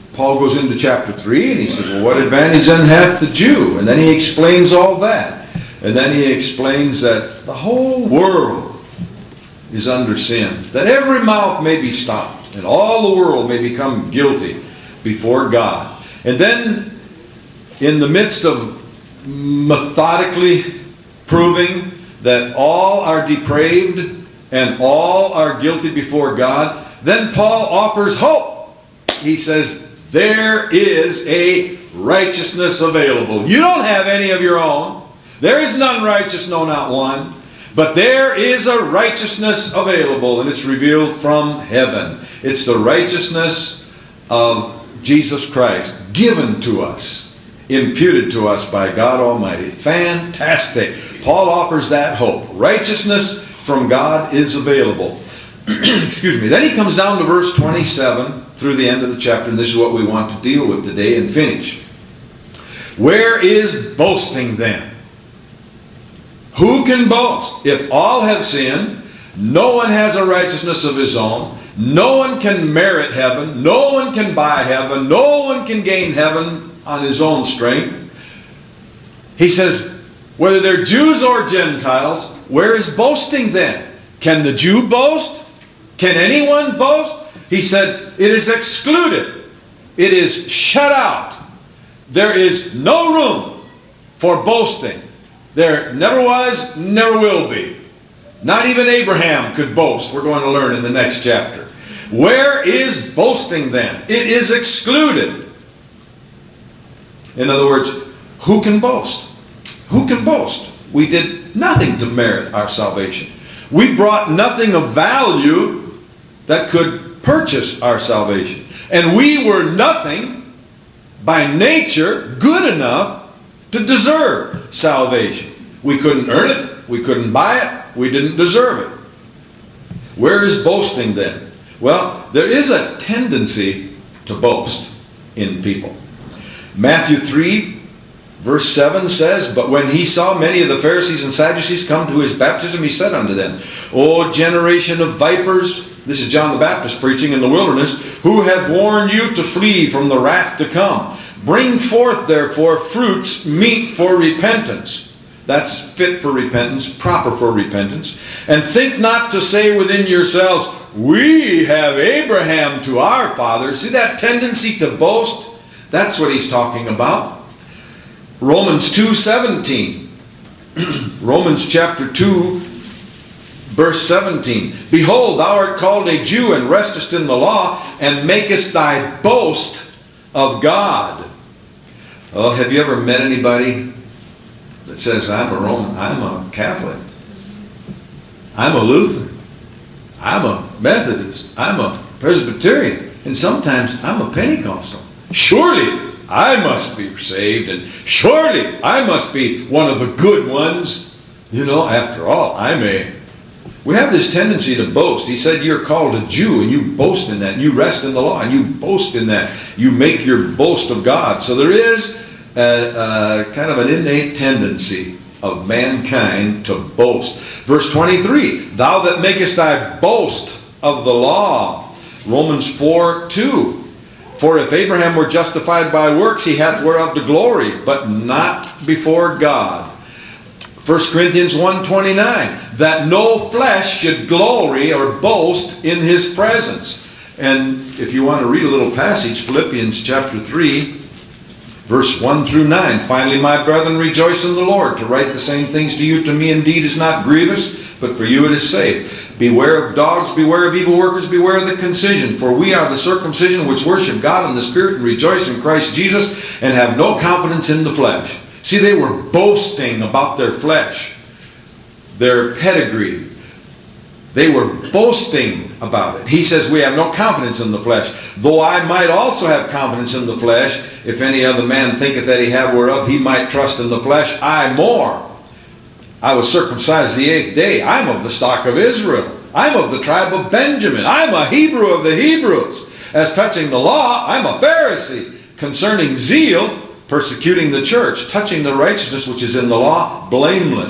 Paul goes into chapter 3 and he says, well, what advantage then hath the Jew? And then he explains all that. And then he explains that the whole world is under sin, that every mouth may be stopped, and all the world may become guilty before God. And then, in the midst of methodically proving that all are depraved and all are guilty before God, then Paul offers hope. He says, there is a righteousness available. You don't have any of your own. There is none righteous, no, not one. But there is a righteousness available, and it's revealed from heaven. It's the righteousness of Jesus Christ, given to us, imputed to us by God Almighty. Fantastic. Paul offers that hope. Righteousness from God is available. Excuse me. Then he comes down to verse 27 through the end of the chapter, and this is what we want to deal with today and finish. Where is boasting then? Who can boast? If all have sinned, no one has a righteousness of his own. No one can merit heaven. No one can buy heaven. No one can gain heaven on his own strength. He says, whether they're Jews or Gentiles, where is boasting then? Can the Jew boast? Can anyone boast? He said, it is excluded. It is shut out. There is no room for boasting. There never was, never will be. Not even Abraham could boast. We're going to learn in the next chapter. Where is boasting then? It is excluded. In other words, who can boast? Who can boast? We did nothing to merit our salvation. We brought nothing of value that could purchase our salvation. And we were nothing by nature good enough to deserve salvation. We couldn't earn it. We couldn't buy it. We didn't deserve it. Where is boasting then? Well, there is a tendency to boast in people. Matthew 3, verse 7 says, but when he saw many of the Pharisees and Sadducees come to his baptism, he said unto them, O generation of vipers, this is John the Baptist preaching in the wilderness, who hath warned you to flee from the wrath to come? Bring forth, therefore, fruits meet for repentance. That's fit for repentance, proper for repentance. And think not to say within yourselves, we have Abraham to our father. See that tendency to boast? That's what he's talking about. Romans 2:17. Romans chapter 2, verse 17. Behold, thou art called a Jew, and restest in the law, and makest thy boast of God. Oh, have you ever met anybody that says, I'm a Roman, I'm a Catholic, I'm a Lutheran, I'm a Methodist, I'm a Presbyterian, and sometimes I'm a Pentecostal. Surely I must be saved, and surely I must be one of the good ones. You know, after all, we have this tendency to boast. He said you're called a Jew, and you boast in that. And you rest in the law, and you boast in that. You make your boast of God. So there is kind of an innate tendency of mankind to boast. Verse 23, thou that makest thy boast of the law. Romans 4:2. For if Abraham were justified by works, he hath whereof to glory, but not before God. 1 Corinthians 1:29, that no flesh should glory or boast in his presence. And if you want to read a little passage, Philippians chapter 3, verse 1 through 9. Finally, my brethren, rejoice in the Lord. To write the same things to you, to me indeed is not grievous, but for you it is safe. Beware of dogs, beware of evil workers, beware of the concision. For we are the circumcision which worship God in the Spirit and rejoice in Christ Jesus, and have no confidence in the flesh. See, they were boasting about their flesh, their pedigree. They were boasting about it. He says, we have no confidence in the flesh. Though I might also have confidence in the flesh, if any other man thinketh that he have whereof he might trust in the flesh, I more. I was circumcised the 8th day. I'm of the stock of Israel. I'm of the tribe of Benjamin. I'm a Hebrew of the Hebrews. As touching the law, I'm a Pharisee. Concerning zeal, persecuting the church. Touching the righteousness which is in the law, blameless.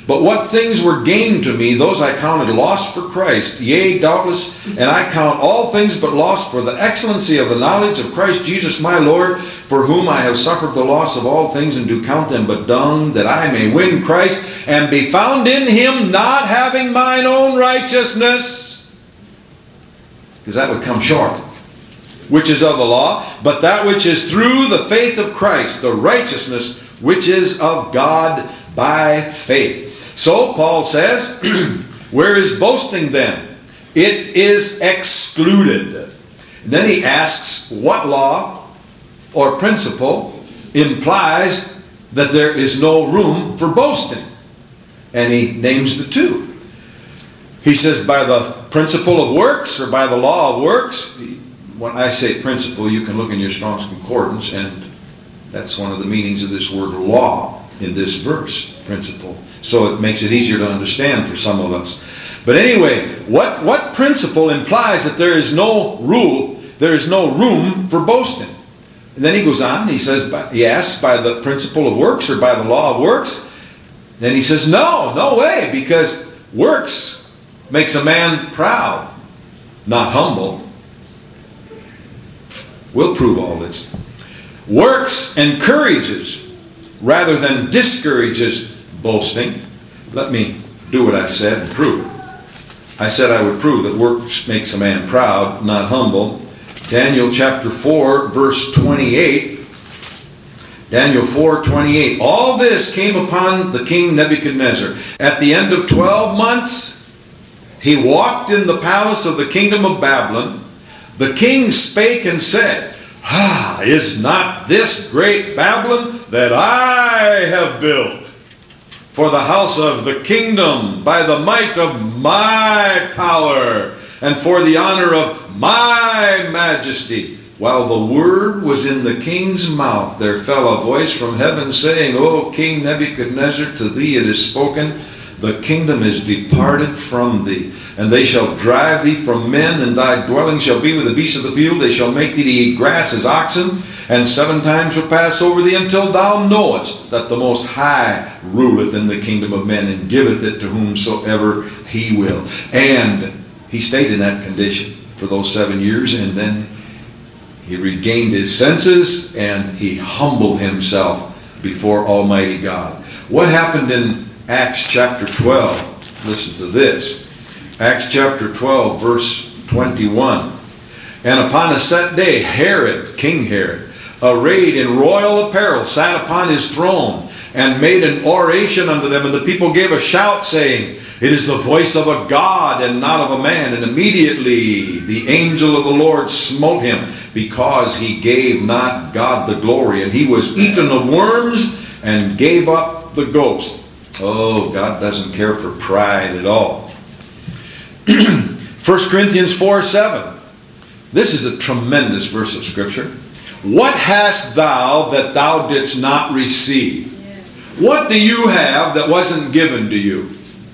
But what things were gained to me, those I counted loss for Christ. Yea, doubtless, and I count all things but loss for the excellency of the knowledge of Christ Jesus my Lord, for whom I have suffered the loss of all things, and do count them but dung, that I may win Christ, and be found in him, not having mine own righteousness, because that would come short, which is of the law, but that which is through the faith of Christ, the righteousness which is of God by faith. So Paul says, where is boasting then? It is excluded. Then he asks, what law or principle implies that there is no room for boasting? And he names the two. He says, by the principle of works, or by the law of works. When I say principle, you can look in your Strong's Concordance, and that's one of the meanings of this word law in this verse, principle. So it makes it easier to understand for some of us. But anyway, what principle implies that there is no rule, there is no room for boasting? And then he goes on, he says, he asks, by the principle of works or by the law of works? Then he says, no way, because works makes a man proud, not humble. We'll prove all this. Works encourages rather than discourages boasting. Let me do what I said and prove it. I said I would prove that works makes a man proud, not humble. Daniel chapter 4, verse 28. Daniel 4:28. All this came upon the king Nebuchadnezzar. At the end of 12 months, he walked in the palace of the kingdom of Babylon. The king spake and said, is not this great Babylon that I have built for the house of the kingdom by the might of my power and for the honor of my majesty? While the word was in the king's mouth, there fell a voice from heaven saying, O King Nebuchadnezzar, to thee it is spoken, the kingdom is departed from thee, and they shall drive thee from men, and thy dwelling shall be with the beasts of the field. They shall make thee to eat grass as oxen, and 7 times shall pass over thee, until thou knowest that the Most High ruleth in the kingdom of men, and giveth it to whomsoever he will. And he stayed in that condition for those 7 years, and then he regained his senses, and he humbled himself before Almighty God. What happened in Acts chapter 12? Listen to this. Acts chapter 12, verse 21. And upon a set day, Herod, King Herod, arrayed in royal apparel, sat upon his throne, and made an oration unto them. And the people gave a shout, saying, It is the voice of a God, and not of a man. And immediately the angel of the Lord smote him, because he gave not God the glory. And he was eaten of worms, and gave up the ghost. Oh, God doesn't care for pride at all. 1 Corinthians 4:7. This is a tremendous verse of Scripture. What hast thou that thou didst not receive? What do you have that wasn't given to you?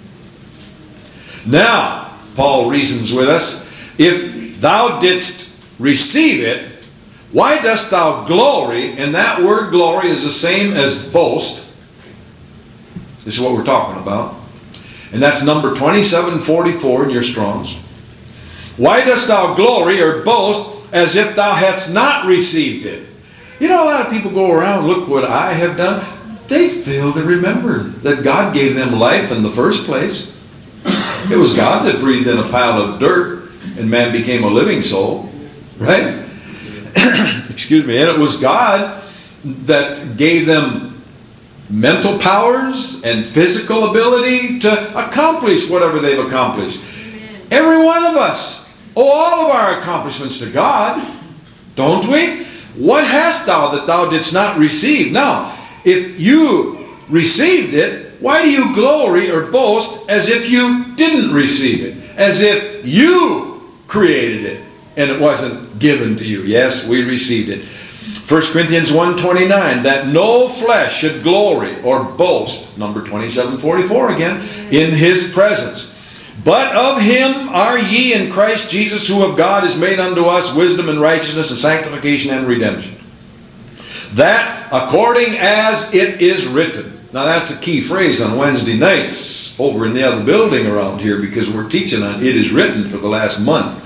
Now, Paul reasons with us, if thou didst receive it, why dost thou glory? And that word glory is the same as boast. This is what we're talking about. And that's number 2744 in your Strong's. Why dost thou glory or boast as if thou hadst not received it? You know, a lot of people go around, look what I have done. They fail to remember that God gave them life in the first place. It was God that breathed in a pile of dirt and man became a living soul. Right? Excuse me. And it was God that gave them mental powers and physical ability to accomplish whatever they've accomplished. Every one of us owe all of our accomplishments to God, don't we? What hast thou that thou didst not receive? Now, if you received it, why do you glory or boast as if you didn't receive it? As if you created it and it wasn't given to you. Yes, we received it. 1 Corinthians 1:29, that no flesh should glory or boast, number 2744 again, in his presence. But of him are ye in Christ Jesus, who of God is made unto us wisdom and righteousness and sanctification and redemption. That according as it is written. Now that's a key phrase on Wednesday nights over in the other building around here, because we're teaching on It Is Written for the last month.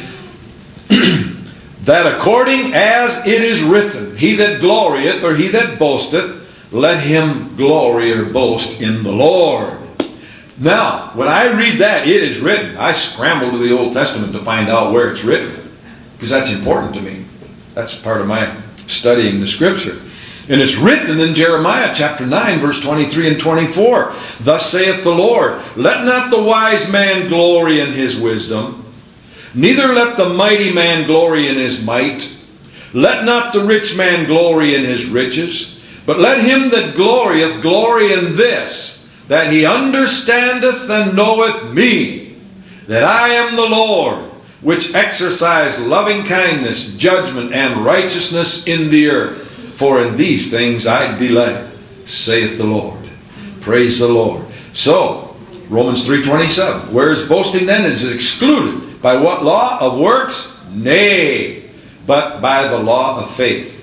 That according as it is written, he that glorieth, or he that boasteth, let him glory or boast in the Lord. Now, when I read that, it is written, I scramble to the Old Testament to find out where it's written, because that's important to me. That's part of my studying the Scripture. And it's written in Jeremiah chapter 9, verse 23 and 24. Thus saith the Lord, let not the wise man glory in his wisdom, neither let the mighty man glory in his might. Let not the rich man glory in his riches, but let him that glorieth glory in this, that he understandeth and knoweth me, that I am the Lord, which exercise loving kindness, judgment, and righteousness in the earth. For in these things I delight, saith the Lord. Praise the Lord. So, Romans 3:27. Where is boasting then? It is excluded. By what law? Of works? Nay, but by the law of faith.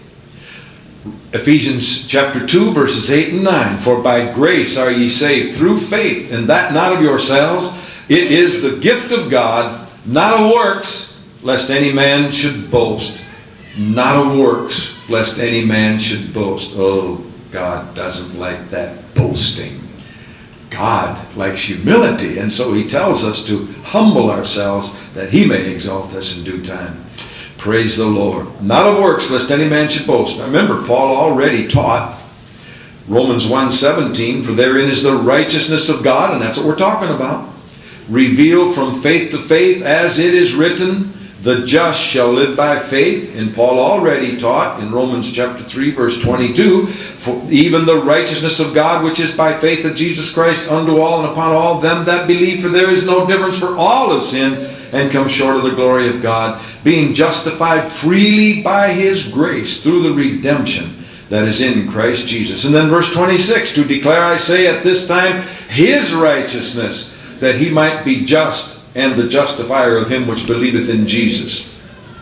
Ephesians chapter 2, verses 8 and 9. For by grace are ye saved through faith, and that not of yourselves. It is the gift of God, not of works, lest any man should boast. Not of works, lest any man should boast. Oh, God doesn't like that boasting. God likes humility, and so he tells us to humble ourselves that he may exalt us in due time. Praise the Lord. Not of works, lest any man should boast. Now remember, Paul already taught Romans 1:17, for therein is the righteousness of God, and that's what we're talking about. Revealed from faith to faith, as it is written, the just shall live by faith. And Paul already taught in Romans chapter 3, verse 22, for even the righteousness of God, which is by faith of Jesus Christ, unto all and upon all them that believe. For there is no difference, for all have sinned and come short of the glory of God, being justified freely by his grace through the redemption that is in Christ Jesus. And then verse 26, to declare, I say, at this time his righteousness, that he might be just and the justifier of him which believeth in Jesus.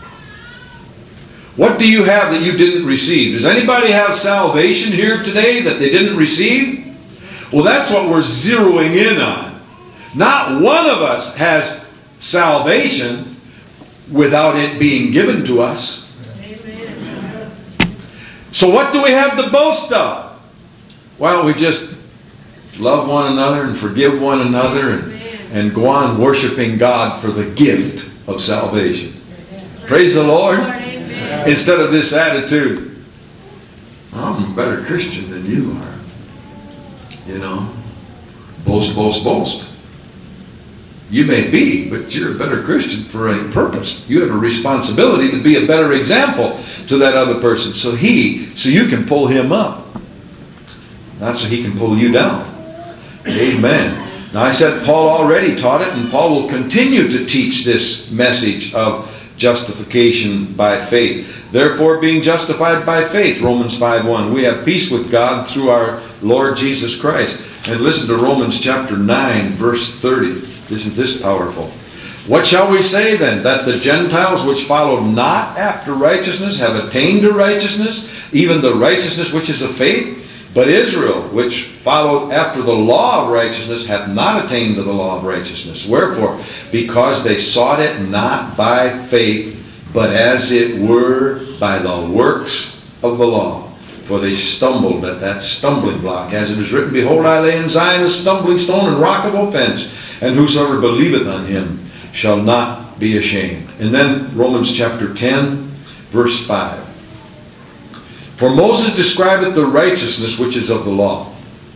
What do you have that you didn't receive? Does anybody have salvation here today that they didn't receive? Well, that's what we're zeroing in on. Not one of us has salvation without it being given to us. Amen. So what do we have to boast of? Why don't we just love one another and forgive one another and go on worshiping God for the gift of salvation? Praise the Lord. Amen. Instead of this attitude, I'm a better Christian than you are. You know, boast, boast, boast. You may be, but you're a better Christian for a purpose. You have a responsibility to be a better example to that other person, so you can pull him up, not so he can pull you down. Amen. Now I said Paul already taught it, and Paul will continue to teach this message of justification by faith. Therefore, being justified by faith, Romans 5:1, we have peace with God through our Lord Jesus Christ. And listen to Romans chapter 9, verse 30. Isn't this powerful? What shall we say then? That the Gentiles which followed not after righteousness have attained to righteousness, even the righteousness which is of faith? But Israel, which followed after the law of righteousness, hath not attained to the law of righteousness. Wherefore? Because they sought it not by faith, but as it were by the works of the law. For they stumbled at that stumbling block. As it is written, behold, I lay in Zion a stumbling stone and rock of offense, and whosoever believeth on him shall not be ashamed. And then Romans chapter 10, verse 5. For Moses describeth the righteousness which is of the law.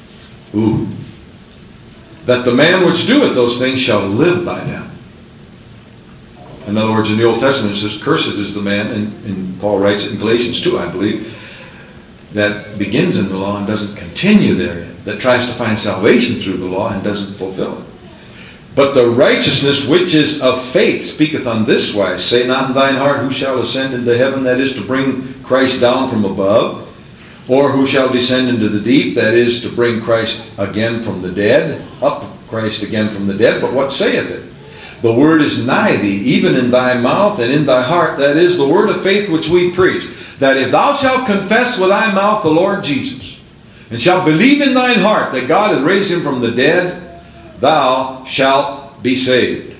That the man which doeth those things shall live by them. In other words, in the Old Testament it says, cursed is the man, and Paul writes it in Galatians 2, I believe, that begins in the law and doesn't continue therein, that tries to find salvation through the law and doesn't fulfill it. But the righteousness which is of faith speaketh on this wise, say not in thine heart, who shall ascend into heaven, that is to bring Christ down from above, or who shall descend into the deep, that is to bring Christ again from the dead, up Christ again from the dead. But what saith it? The word is nigh thee, even in thy mouth and in thy heart, that is the word of faith which we preach, that if thou shalt confess with thy mouth the Lord Jesus, and shalt believe in thine heart that God hath raised him from the dead, thou shalt be saved.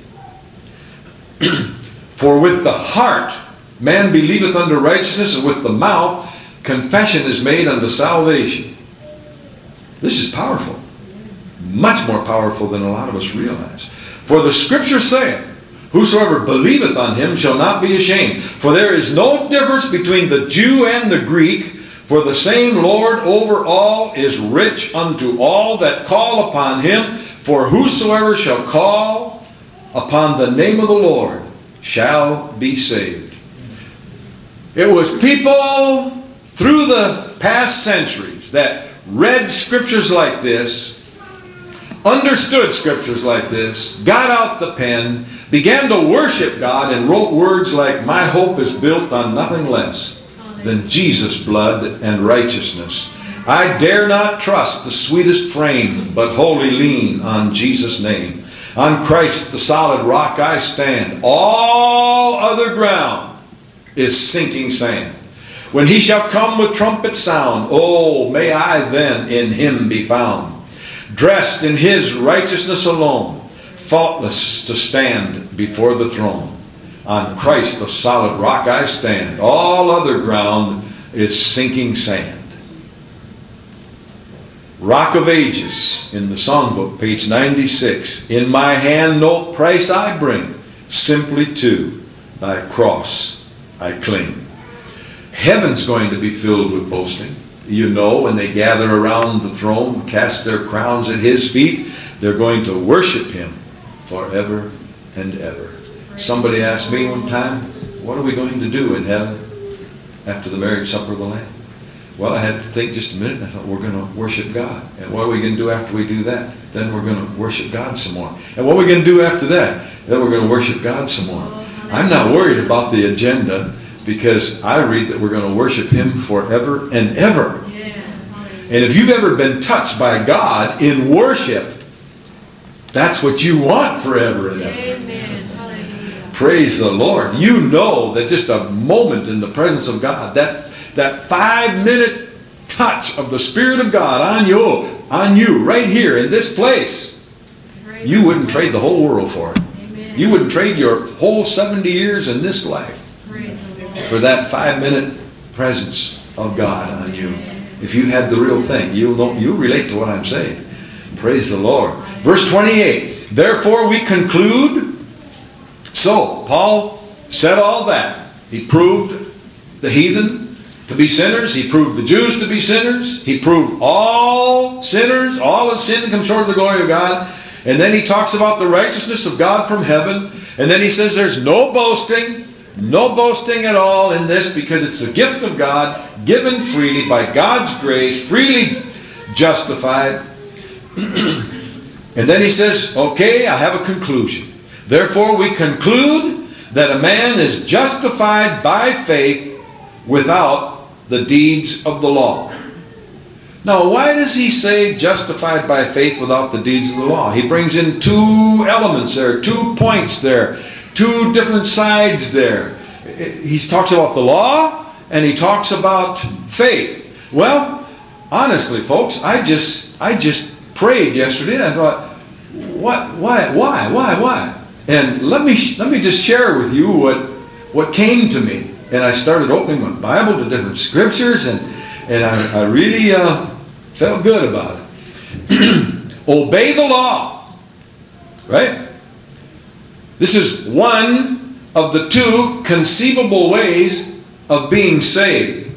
For with the heart man believeth unto righteousness, and with the mouth confession is made unto salvation. This is powerful. Much more powerful than a lot of us realize. For the scripture saith, whosoever believeth on him shall not be ashamed. For there is no difference between the Jew and the Greek, for the same Lord over all is rich unto all that call upon him. For whosoever shall call upon the name of the Lord shall be saved. It was people through the past centuries that read scriptures like this, understood scriptures like this, got out the pen, began to worship God, and wrote words like, my hope is built on nothing less than Jesus' blood and righteousness. I dare not trust the sweetest frame, but wholly lean on Jesus' name. On Christ the solid rock I stand. All other ground is sinking sand. When he shall come with trumpet sound, oh, may I then in him be found, dressed in his righteousness alone, faultless to stand before the throne. On Christ the solid rock I stand. All other ground is sinking sand. Rock of Ages in the songbook, page 96. In my hand no price I bring, simply to thy cross I cling. Heaven's going to be filled with boasting. You know, when they gather around the throne, cast their crowns at his feet, they're going to worship him forever and ever. Somebody asked me one time, what are we going to do in heaven after the marriage supper of the Lamb? Well, I had to think just a minute, and I thought, we're going to worship God. And what are we going to do after we do that? Then we're going to worship God some more. And what are we going to do after that? Then we're going to worship God some more. I'm not worried about the agenda, because I read that we're going to worship him forever and ever. And if you've ever been touched by God in worship, that's what you want forever and ever. Praise the Lord. You know that just a moment in the presence of God, that 5-minute touch of the Spirit of God on you right here in this place, you wouldn't trade the whole world for it. You wouldn't trade your whole 70 years in this life for that 5-minute presence of God on you. If you've had the real thing, you'll relate to what I'm saying. Praise the Lord. Verse 28. Therefore we conclude. So, Paul said all that. He proved the heathen to be sinners. He proved the Jews to be sinners. He proved all sinners, all have sinned and come short of the glory of God. And then he talks about the righteousness of God from heaven. And then he says there's no boasting at all in this, because it's the gift of God, given freely by God's grace, freely justified. And then he says, okay, I have a conclusion. Therefore we conclude that a man is justified by faith without the deeds of the law. Now, why does he say justified by faith without the deeds of the law? He brings in two elements there, 2 points there, 2 different sides there. He talks about the law and he talks about faith. Well, honestly, folks, I just prayed yesterday and I thought, why? And let me just share with you what came to me. And I started opening my Bible to different scriptures, and I really felt good about it. Obey the law. Right? This is one of the 2 conceivable ways of being saved.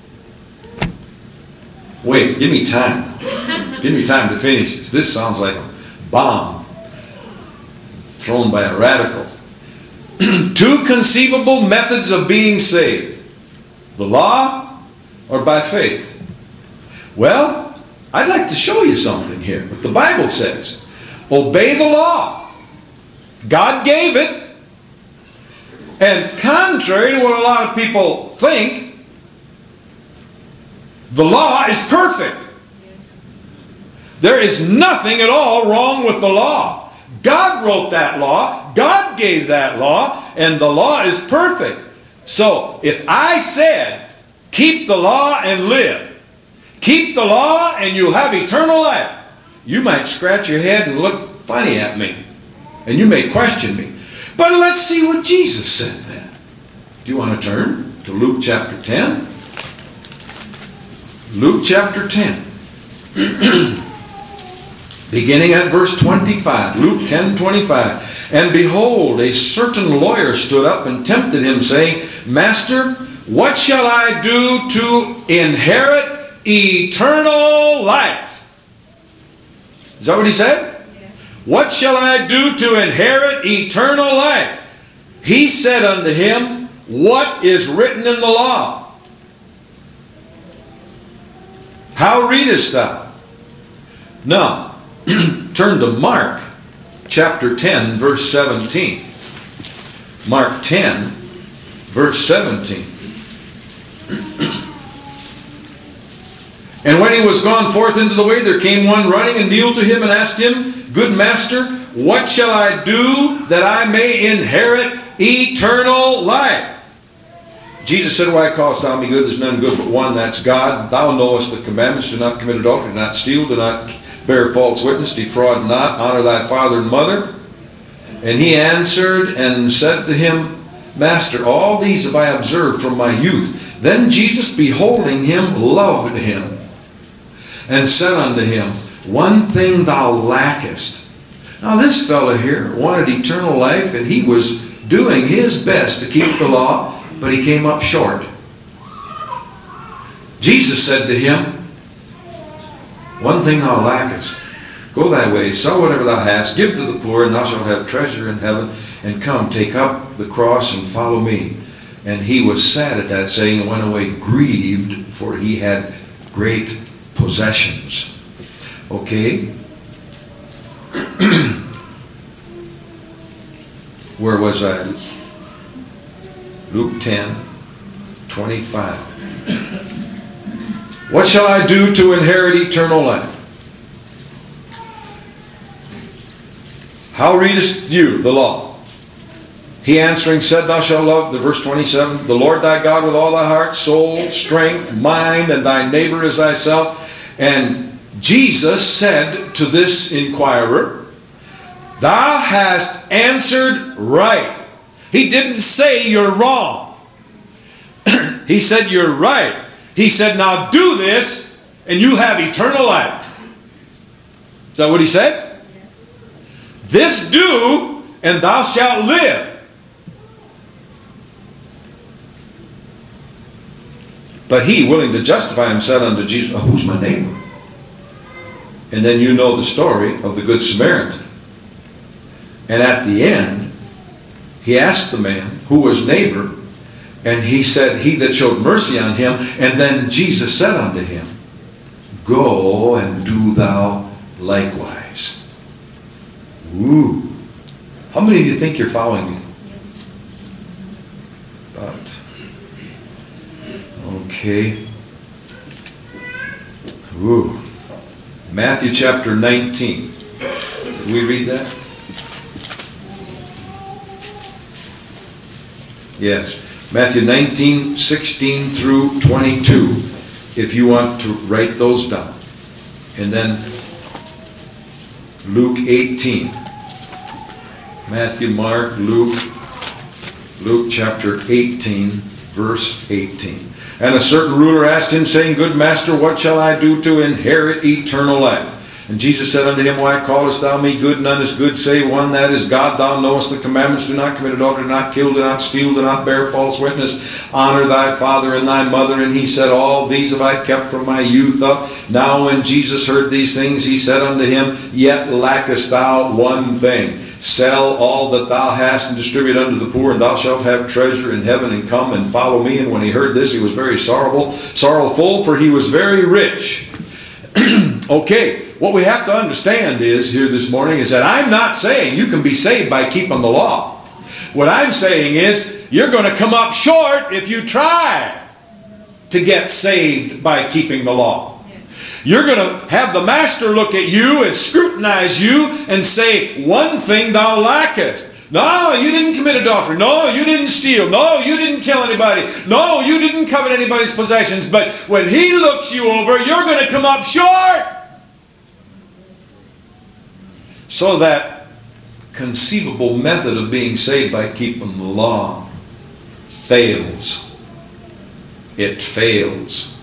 Wait, give me time. Give me time to finish this. This sounds like a bomb thrown by a radical. 2 conceivable methods of being saved. The law or by faith. Well, I'd like to show you something here. What the Bible says. Obey the law. God gave it. And contrary to what a lot of people think, the law is perfect. There is nothing at all wrong with the law. God wrote that law. God gave that law. And the law is perfect. So, if I said, keep the law and live, Keep the law and you'll have eternal life. You might scratch your head and look funny at me. And you may question me. But let's see what Jesus said then. Do you want to turn to Luke chapter 10? Luke chapter 10. Beginning at verse 25. Luke 10:25. And behold, a certain lawyer stood up and tempted him, saying, Master, what shall I do to inherit eternal life? Is that what he said? Yeah. What shall I do to inherit eternal life? He said unto him, What is written in the law? How readest thou? Now, turn to Mark chapter 10, verse 17. Mark 10, verse 17. And when he was gone forth into the way, there came one running and kneeled to him and asked him, Good master, what shall I do that I may inherit eternal life? Jesus said, Why callest thou me good? There's none good but one, that's God. Thou knowest the commandments. Do not commit adultery, do not steal, do not bear false witness, defraud not, honor thy father and mother. And he answered and said to him, Master, all these have I observed from my youth. Then Jesus, beholding him, loved him, and said unto him, One thing thou lackest. Now this fellow here wanted eternal life, and he was doing his best to keep the law, but he came up short. Jesus said to him, One thing thou lackest. Go thy way, sell whatever thou hast, give to the poor, and thou shalt have treasure in heaven. And come, take up the cross and follow me. And he was sad at that saying, and went away grieved, for he had great possessions. Okay. Where was I? Luke 10, 25. What shall I do to inherit eternal life? How readest you the law? He answering said, Thou shalt love, the verse 27, the Lord thy God with all thy heart, soul, strength, mind, and thy neighbor as thyself. And Jesus said to this inquirer, Thou hast answered right. He didn't say you're wrong. He said you're right. He said, now do this and you'll have eternal life. Is that what he said? This do and thou shalt live. But he, willing to justify him, said unto Jesus, who's my neighbor? And then you know the story of the Good Samaritan. And at the end, he asked the man who was neighbor, and he said, he that showed mercy on him. And then Jesus said unto him, go and do thou likewise. Ooh. How many of you think you're following me? About. Okay. Ooh. Matthew chapter 19. Did we read that? Yes. Matthew 19, 16 through 22. If you want to write those down. And then Luke 18. Matthew, Mark, Luke chapter 18, verse 18. And a certain ruler asked him, saying, Good master, what shall I do to inherit eternal life? And Jesus said unto him, Why callest thou me good? None is good, save one, that is God. Thou knowest the commandments. Do not commit adultery, do not kill, do not steal, do not bear false witness. Honor thy father and thy mother. And he said, All these have I kept from my youth up. Now when Jesus heard these things, he said unto him, Yet lackest thou one thing. Sell all that thou hast and distribute unto the poor, and thou shalt have treasure in heaven, and come and follow me. And when he heard this, he was very sorrowful, for he was very rich. Okay, what we have to understand is here this morning is that I'm not saying you can be saved by keeping the law. What I'm saying is you're going to come up short if you try to get saved by keeping the law. You're going to have the master look at you and scrutinize you and say, one thing thou lackest. No, you didn't commit adultery. No, you didn't steal. No, you didn't kill anybody. No, you didn't covet anybody's possessions. But when He looks you over, you're going to come up short. So that conceivable method of being saved by keeping the law fails. It fails.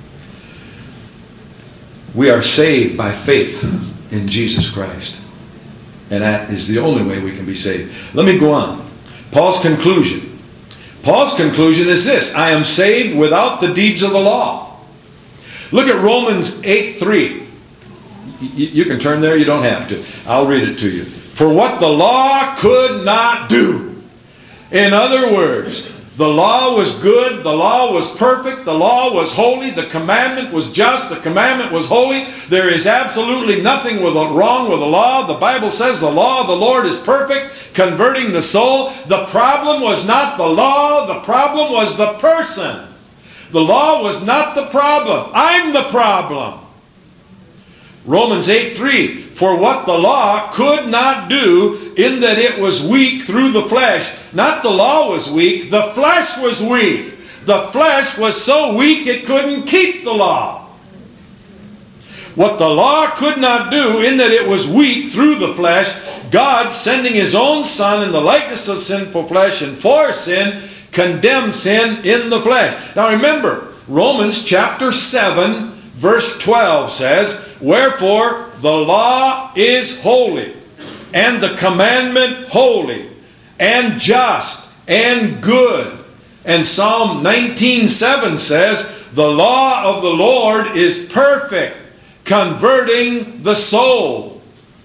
We are saved by faith in Jesus Christ. And that is the only way we can be saved. Let me go on. Paul's conclusion. Paul's conclusion is this: I am saved without the deeds of the law. Look at Romans 8:3. You can turn there, you don't have to. I'll read it to you. For what the law could not do. In other words, the law was good, the law was perfect, the law was holy, the commandment was just, the commandment was holy. There is absolutely nothing wrong with the law. The Bible says the law of the Lord is perfect, converting the soul. The problem was not the law, the problem was the person. The law was not the problem. I'm the problem. Romans 8:3, for what the law could not do, in that it was weak through the flesh. Not the law was weak, the flesh was weak. The flesh was so weak it couldn't keep the law. What the law could not do, in that it was weak through the flesh, God, sending His own Son in the likeness of sinful flesh and for sin, condemned sin in the flesh. Now remember, Romans chapter 7, verse 12 says, wherefore the law is holy, and the commandment holy, and just, and good. And Psalm 19:7 says, the law of the Lord is perfect, converting the soul.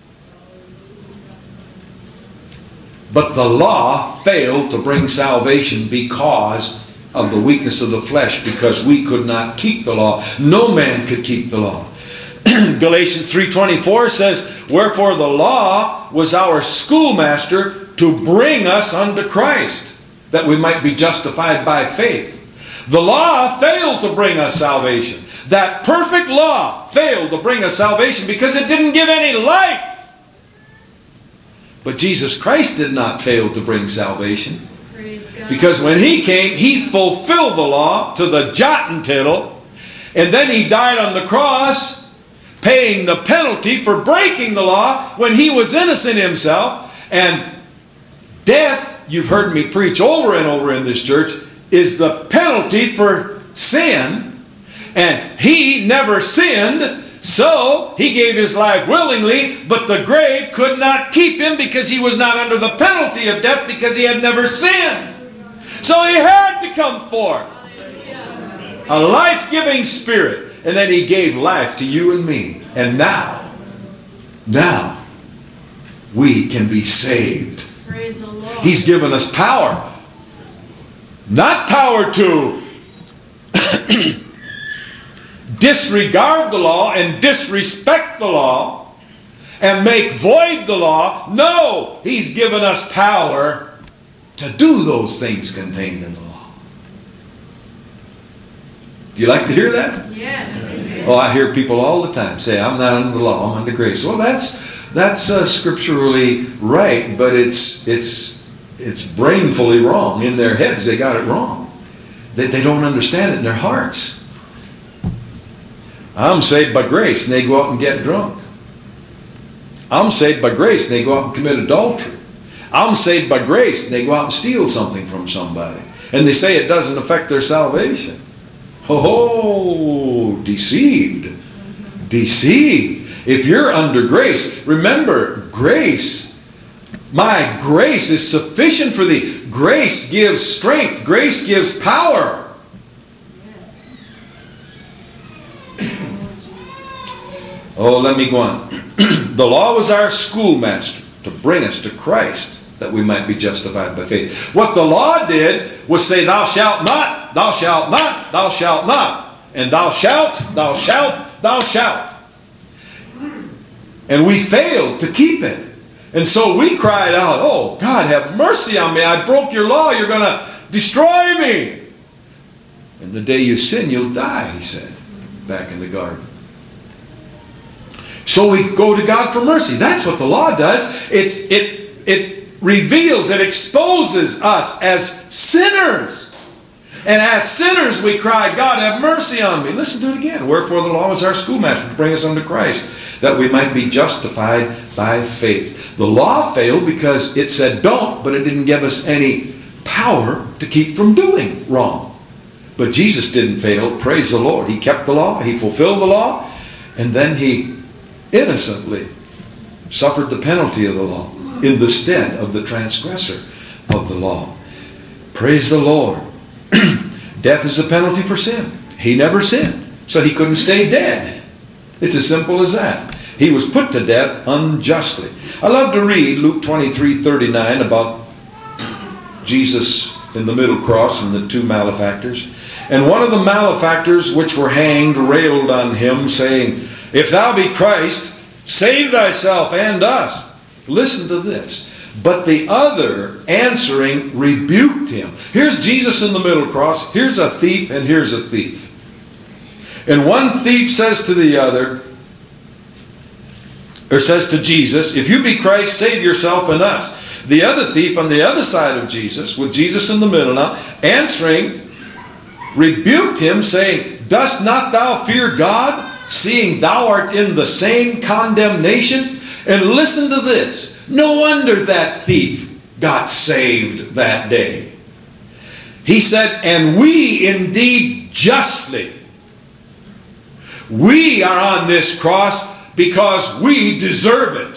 But the law failed to bring salvation because of the weakness of the flesh, because we could not keep the law. No man could keep the law. Galatians 3:24 says, wherefore the law was our schoolmaster to bring us unto Christ, that we might be justified by faith. The law failed to bring us salvation. That perfect law failed to bring us salvation because it didn't give any life. But Jesus Christ did not fail to bring salvation. Because when He came, He fulfilled the law to the jot and tittle. And then He died on the cross, paying the penalty for breaking the law when He was innocent Himself. And death, you've heard me preach over and over in this church, is the penalty for sin. And He never sinned, so He gave His life willingly, but the grave could not keep Him because He was not under the penalty of death because He had never sinned. So He had to come forth. A life-giving Spirit. And then He gave life to you and me. And now, we can be saved. Praise the Lord. He's given us power. Not power to disregard the law and disrespect the law and make void the law. No, He's given us power to do those things contained in the law. Do you like to hear that? Yes. Oh, I hear people all the time say, I'm not under the law, I'm under grace. Well, that's scripturally right, but it's brainfully wrong. In their heads, they got it wrong. They don't understand it in their hearts. I'm saved by grace, and they go out and get drunk. I'm saved by grace, and they go out and commit adultery. I'm saved by grace, and they go out and steal something from somebody. And they say it doesn't affect their salvation. Oh, deceived. Deceived. If you're under grace, remember, grace, my grace is sufficient for thee. Grace gives strength. Grace gives power. Oh, let me go on. The law was our schoolmaster to bring us to Christ, that we might be justified by faith. What the law did was say, thou shalt not, thou shalt not, thou shalt not. And thou shalt, thou shalt, thou shalt. And we failed to keep it. And so we cried out, oh, God, have mercy on me. I broke your law. You're going to destroy me. And the day you sin, you'll die, He said, back in the garden. So we go to God for mercy. That's what the law does. It reveals, it exposes us as sinners. And as sinners we cry, God, have mercy on me. Listen to it again. Wherefore the law was our schoolmaster to bring us unto Christ, that we might be justified by faith. The law failed because it said don't, but it didn't give us any power to keep from doing wrong. But Jesus didn't fail. Praise the Lord. He kept the law. He fulfilled the law. And then he innocently suffered the penalty of the law in the stead of the transgressor of the law. Praise the Lord. Death is the penalty for sin. He never sinned, so he couldn't stay dead. It's as simple as that. He was put to death unjustly. I love to read Luke 23:39 about Jesus in the middle cross and the two malefactors. And one of the malefactors which were hanged railed on him, saying, If thou be Christ, save thyself and us. Listen to this. But the other answering rebuked him. Here's Jesus in the middle cross. Here's a thief and here's a thief. And one thief says to the other, or says to Jesus, If you be Christ, save yourself and us. The other thief on the other side of Jesus, with Jesus in the middle now, answering, rebuked him, saying, Dost not thou fear God, seeing thou art in the same condemnation? And listen to this. No wonder that thief got saved that day. He said, And we indeed justly. We are on this cross because we deserve it.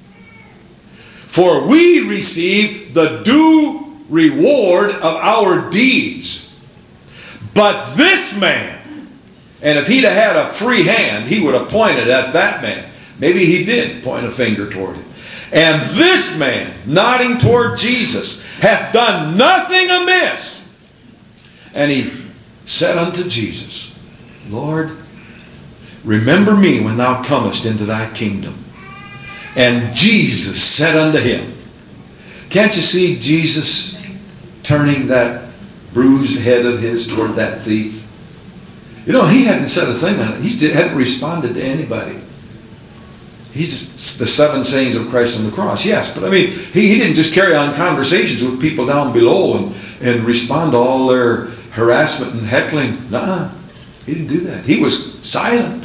For we receive the due reward of our deeds. But this man, and if he'd have had a free hand, he would have pointed at that man. Maybe he did point a finger toward him. And this man, nodding toward Jesus, hath done nothing amiss. And he said unto Jesus, Lord, remember me when thou comest into thy kingdom. And Jesus said unto him, can't you see Jesus turning that bruised head of his toward that thief? You know, he hadn't said a thing on it. He hadn't responded to anybody. He's just the 7 sayings of Christ on the cross, yes. But I mean, he didn't just carry on conversations with people down below and respond to all their harassment and heckling. Nuh-uh. He didn't do that. He was silent.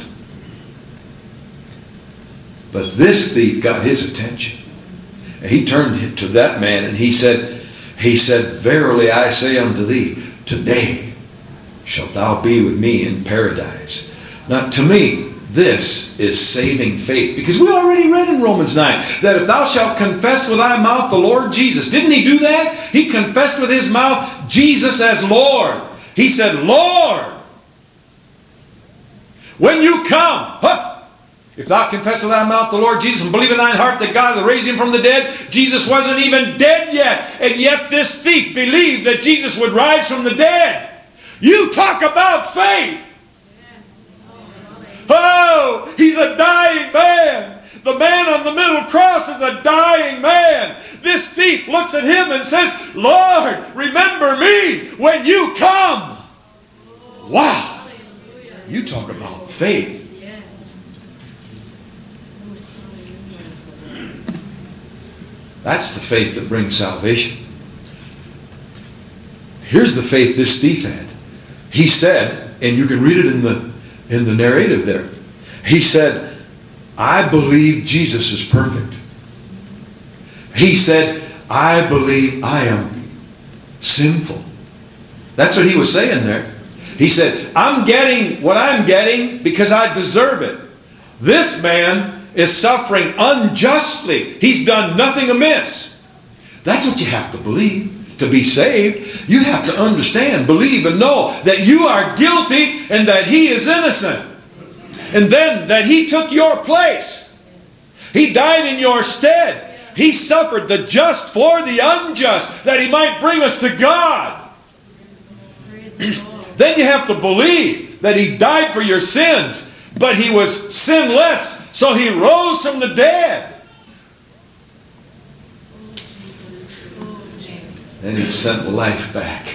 But this thief got his attention. And he turned to that man and he said, Verily I say unto thee, today shalt thou be with me in paradise. Now to me, this is saving faith. Because we already read in Romans 9 that if thou shalt confess with thy mouth the Lord Jesus. Didn't he do that? He confessed with his mouth Jesus as Lord. He said, Lord, when you come, if thou confess with thy mouth the Lord Jesus and believe in thine heart that God hath raised him from the dead, Jesus wasn't even dead yet. And yet this thief believed that Jesus would rise from the dead. You talk about faith. Oh, he's a dying man. The man on the middle cross is a dying man. This thief looks at him and says, Lord, remember me when you come. Wow. You talk about faith. That's the faith that brings salvation. Here's the faith this thief had. He said, and you can read it in the narrative there. He said, I believe Jesus is perfect. He said, I believe I am sinful. That's what he was saying there. He said, I'm getting what I'm getting because I deserve it. This man is suffering unjustly. He's done nothing amiss. That's what you have to believe. To be saved, you have to understand, believe, and know that you are guilty and that he is innocent. And then that he took your place. He died in your stead. He suffered the just for the unjust, that he might bring us to God. Then you have to believe that he died for your sins, but he was sinless, so he rose from the dead. And he sent life back.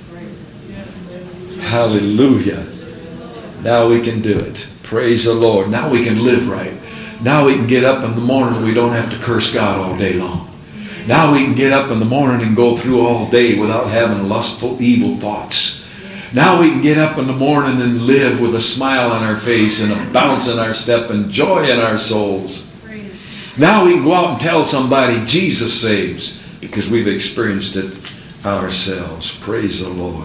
Hallelujah. Now we can do it. Praise the Lord. Now we can live right. Now we can get up in the morning and we don't have to curse God all day long. Now we can get up in the morning and go through all day without having lustful, evil thoughts. Now we can get up in the morning and live with a smile on our face and a bounce in our step and joy in our souls. Now we can go out and tell somebody Jesus saves because we've experienced it ourselves. Praise the Lord.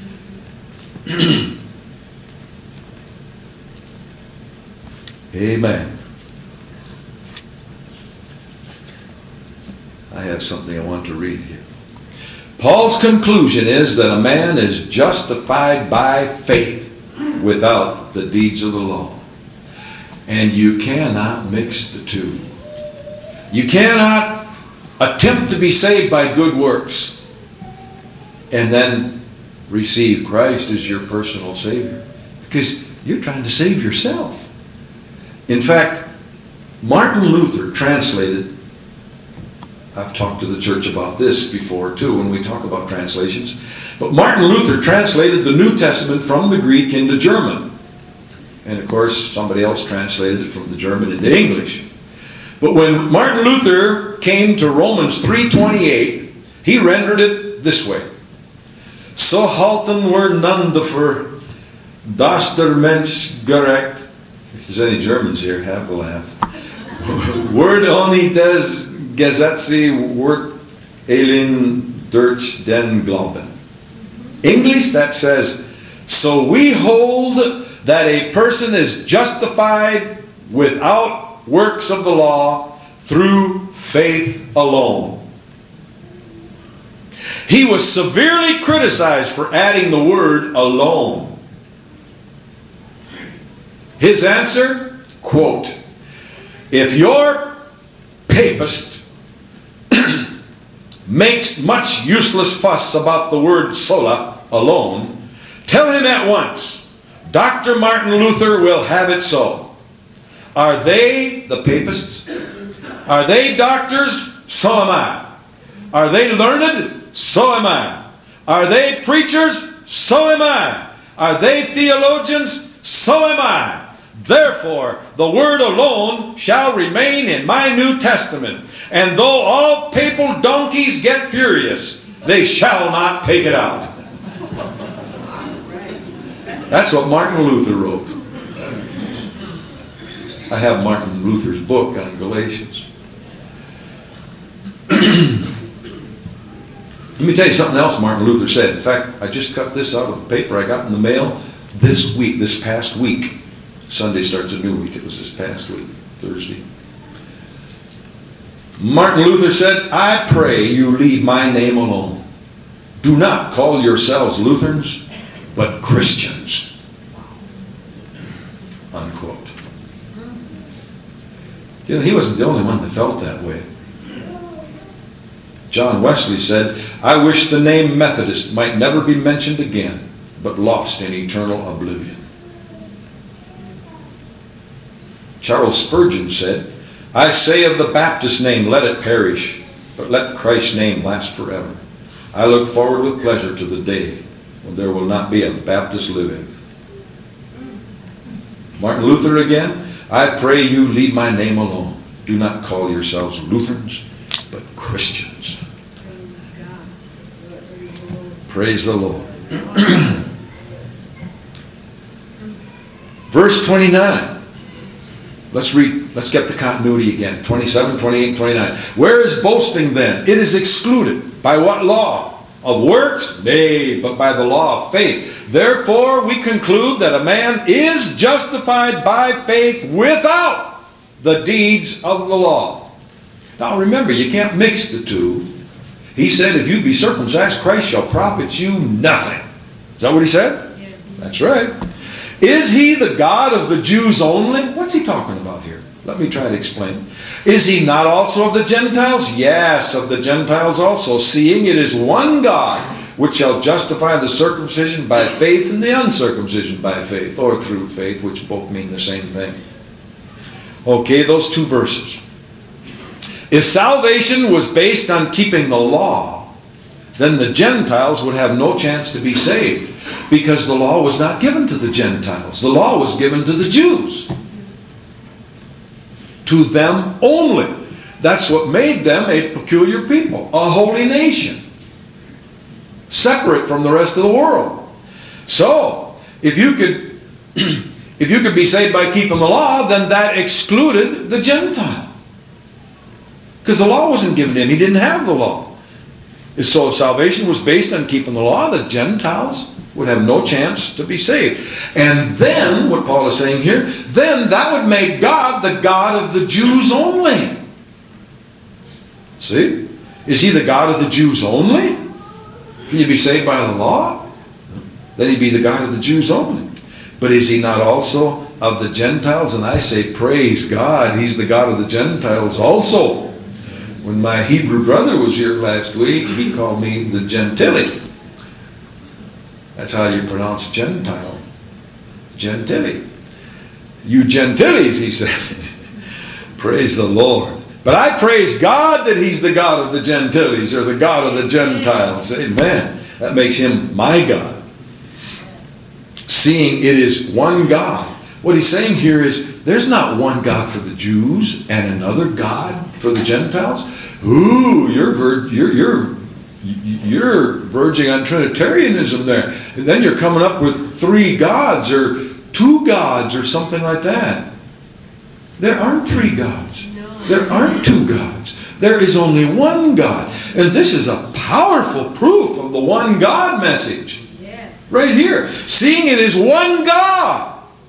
Amen. I have something I want to read here. Paul's conclusion is that a man is justified by faith without the deeds of the law. And you cannot mix the two. You cannot attempt to be saved by good works and then receive Christ as your personal Savior, because you're trying to save yourself. In fact, Martin Luther translated, I've talked to the church about this before too when we talk about translations, but Martin Luther translated the New Testament from the Greek into German. And of course, somebody else translated it from the German into English. But when Martin Luther came to Romans 3:28, he rendered it this way. So halten wir einander dass der Mensch gerecht. If there's any Germans here, have a laugh. Word only des Gesetze wird elin durch den Glauben. English, that says, so we hold that a person is justified without works of the law through faith alone. He was severely criticized for adding the word alone. His answer, quote, if your papist makes much useless fuss about the word sola, alone, tell him at once, Dr. Martin Luther will have it so. Are they, the papists, are they doctors? So am I. Are they learned? So am I. Are they preachers? So am I. Are they theologians? So am I. Therefore, the word alone shall remain in my New Testament. And though all papal donkeys get furious, they shall not take it out. That's what Martin Luther wrote. I have Martin Luther's book on Galatians. Let me tell you something else Martin Luther said. In fact, I just cut this out of the paper I got in the mail this past week. Sunday starts a new week. It was this past week, Thursday. Martin Luther said, I pray you leave my name alone. Do not call yourselves Lutherans, but Christians. Unquote. You know, he wasn't the only one that felt that way. John Wesley said, I wish the name Methodist might never be mentioned again, but lost in eternal oblivion. Charles Spurgeon said, I say of the Baptist name, let it perish, but let Christ's name last forever. I look forward with pleasure to the day when there will not be a Baptist living. Martin Luther again, I pray you leave my name alone. Do not call yourselves Lutherans, but Christians. Praise the Lord. Verse 29. Let's read, let's get the continuity again. 27, 28, 29. Where is boasting then? It is excluded. By what law? Of works? Nay, but by the law of faith. Therefore we conclude that a man is justified by faith without the deeds of the law. Now remember, you can't mix the two. He said, if you be circumcised, Christ shall profit you nothing. Is that what he said? Yeah. That's right. Is he the God of the Jews only? What's he talking about here? Let me try to explain. Is he not also of the Gentiles? Yes, of the Gentiles also, seeing it is one God, which shall justify the circumcision by faith and the uncircumcision by faith, or through faith, which both mean the same thing. Okay, those two verses. If salvation was based on keeping the law, then the Gentiles would have no chance to be saved, because the law was not given to the Gentiles. The law was given to the Jews. To them only. That's what made them a peculiar people, a holy nation, separate from the rest of the world. So, if you could be saved by keeping the law, then that excluded the Gentile. Because the law wasn't given to him. He didn't have the law. So if salvation was based on keeping the law, the Gentiles would have no chance to be saved. And then, what Paul is saying here, then that would make God the God of the Jews only. See? Is he the God of the Jews only? Can you be saved by the law? Then he'd be the God of the Jews only. But is he not also of the Gentiles? And I say, praise God, he's the God of the Gentiles also. When my Hebrew brother was here last week, he called me the Gentili. That's how you pronounce Gentile. Gentili. You Gentiles, he said. Praise the Lord. But I praise God that he's the God of the Gentiles, or the God of the Gentiles. Amen. That makes him my God. Seeing it is one God. What he's saying here is, there's not one God for the Jews and another God for the Gentiles. Ooh, you're verging on Trinitarianism there. And then you're coming up with 3 gods or 2 gods or something like that. There aren't 3 gods. There aren't 2 gods. There is only one God. And this is a powerful proof of the one God message. Yes. Right here. Seeing it is one God.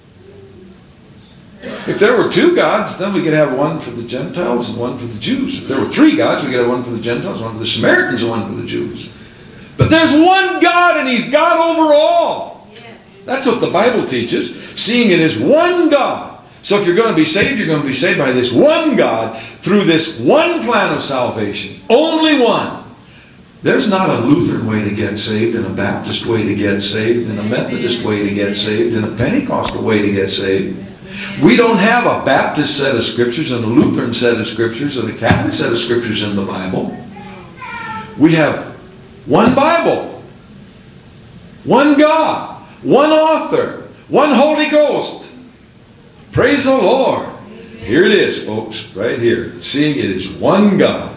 If there were 2 gods, then we could have one for the Gentiles and one for the Jews. If there were 3 gods, we could have one for the Gentiles, one for the Samaritans, and one for the Jews. But there's one God, and he's God over all. That's what the Bible teaches. Seeing it is one God. So if you're going to be saved, you're going to be saved by this one God through this one plan of salvation. Only one. There's not a Lutheran way to get saved, and a Baptist way to get saved, and a Methodist way to get saved, and a Pentecostal way to get saved. We don't have a Baptist set of scriptures and a Lutheran set of scriptures and a Catholic set of scriptures in the Bible. We have one Bible, one God, one author, one Holy Ghost. Praise the Lord. Here it is, folks, right here. Seeing it is one God.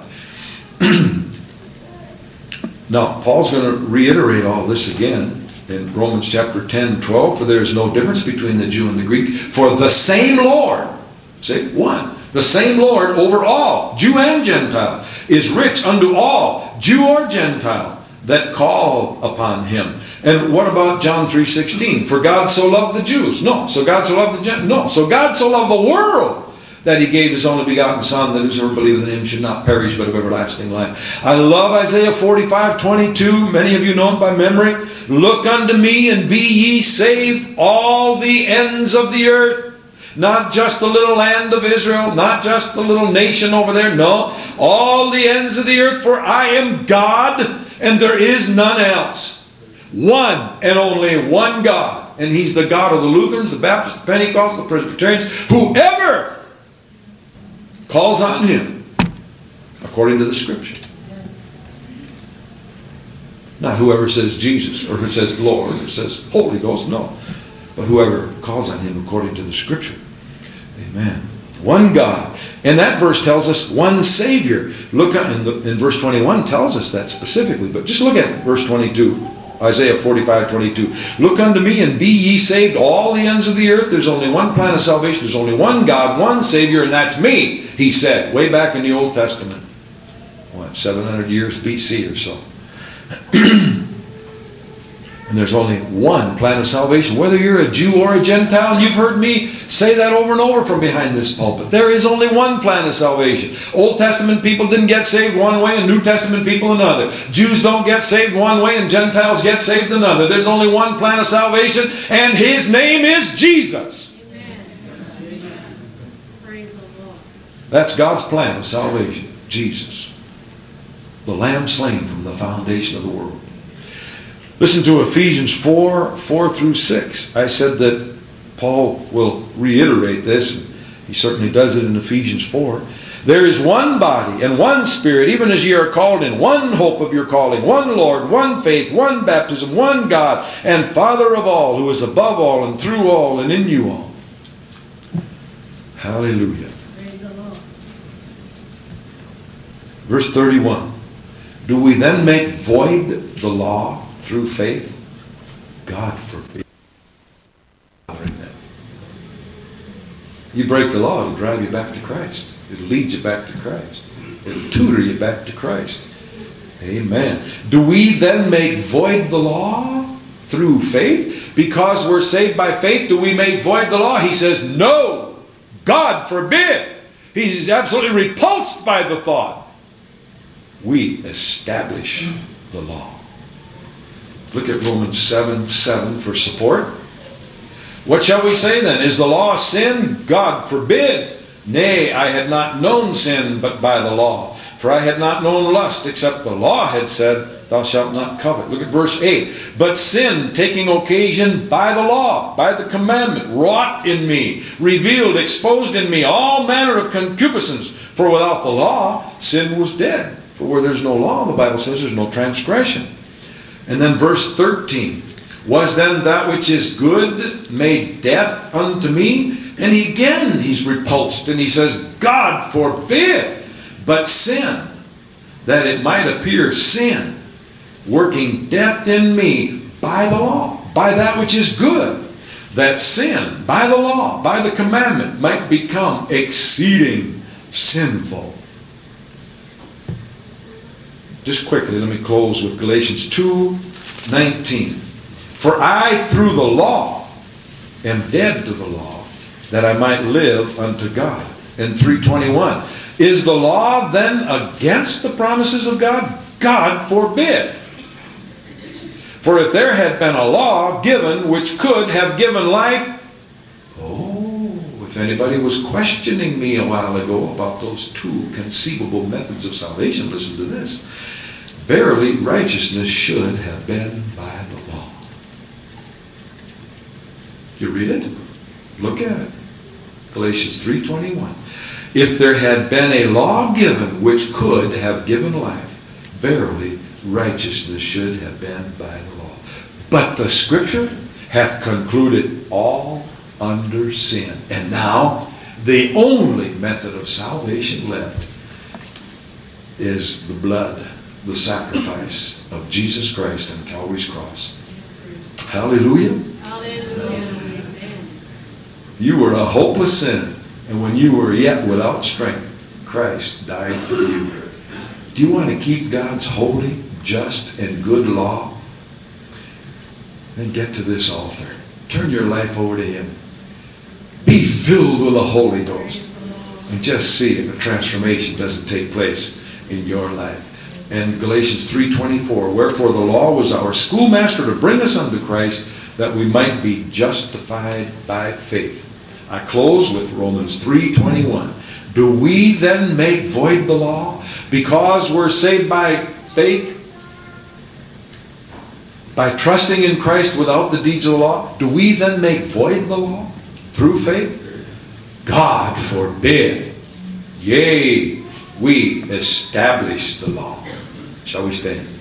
Now, Paul's going to reiterate all this again in Romans chapter 10, 12. For there is no difference between the Jew and the Greek. For the same Lord, say one, the same Lord over all, Jew and Gentile, is rich unto all, Jew or Gentile, that call upon him. And what about John 3:16? For God so loved the Jews. No. So God so loved the Gentiles. No. So God so loved the world that he gave his only begotten Son, that whosoever believeth in him should not perish but have everlasting life. I love Isaiah 45:22. Many of you know it by memory. Look unto me and be ye saved, all the ends of the earth. Not just the little land of Israel, not just the little nation over there. No, all the ends of the earth, for I am God and there is none else. One and only one God. And he's the God of the Lutherans, the Baptists, the Pentecostals, the Presbyterians, whoever calls on him according to the scripture. Not whoever says Jesus, or who says Lord, or says Holy Ghost, no. But whoever calls on him according to the scripture. Amen. One God. And that verse tells us one Savior. Look in verse 21 tells us that specifically. But just look at verse 22. Isaiah 45:22. Look unto me and be ye saved, all the ends of the earth. There's only one plan of salvation. There's only one God, one Savior, and that's me, he said, way back in the Old Testament. What, 700 years BC or so. And there's only one plan of salvation. Whether you're a Jew or a Gentile, you've heard me say that over and over from behind this pulpit. There is only one plan of salvation. Old Testament people didn't get saved one way and New Testament people another. Jews don't get saved one way and Gentiles get saved another. There's only one plan of salvation, and his name is Jesus. Amen. Praise the Lord. That's God's plan of salvation. Jesus. The Lamb slain from the foundation of the world. Listen to Ephesians 4:4-6. I said that Paul will reiterate this. He certainly does it in Ephesians 4. There is one body and one Spirit, even as ye are called in one hope of your calling, one Lord, one faith, one baptism, one God, and Father of all, who is above all and through all and in you all. Hallelujah. Praise the Lord. Verse 31. Do we then make void the law through faith? God forbid. You break the law, it'll drive you back to Christ. It'll lead you back to Christ. It'll tutor you back to Christ. Amen. Do we then make void the law through faith? Because we're saved by faith, do we make void the law? He says, no. God forbid. He's absolutely repulsed by the thought. We establish the law. Look at Romans 7:7 for support. What shall we say then? Is the law sin? God forbid. Nay, I had not known sin but by the law. For I had not known lust, except the law had said, thou shalt not covet. Look at verse 8. But sin, taking occasion by the law, by the commandment, wrought in me, revealed, exposed in me all manner of concupiscence. For without the law, sin was dead. For where there's no law, the Bible says there's no transgression. And then verse 13. Was then that which is good made death unto me? And he's repulsed, and he says, God forbid. But sin, that it might appear sin, working death in me by the law, by that which is good, that sin, by the law, by the commandment, might become exceeding sinful. Just quickly, let me close with Galatians 2:19. For I, through the law, am dead to the law, that I might live unto God. And 3:21. Is the law then against the promises of God? God forbid. For if there had been a law given which could have given life, if anybody was questioning me a while ago about those two conceivable methods of salvation, listen to this. Verily, righteousness should have been by the law. You read it? Look at it. Galatians 3:21. If there had been a law given which could have given life, verily righteousness should have been by the law. But the Scripture hath concluded all under sin. And now the only method of salvation left is the blood, the sacrifice of Jesus Christ on Calvary's cross. Hallelujah. Hallelujah. You were a hopeless sinner. And when you were yet without strength, Christ died for you. Do you want to keep God's holy, just, and good law? Then get to this altar. Turn your life over to Him. Be filled with the Holy Ghost. And just see if a transformation doesn't take place in your life. And Galatians 3:24. Wherefore the law was our schoolmaster to bring us unto Christ, that we might be justified by faith. I close with Romans 3:21. Do we then make void the law because we're saved by faith? By trusting in Christ without the deeds of the law? Do we then make void the law through faith? God forbid. Yea, we establish the law. Shall we stand?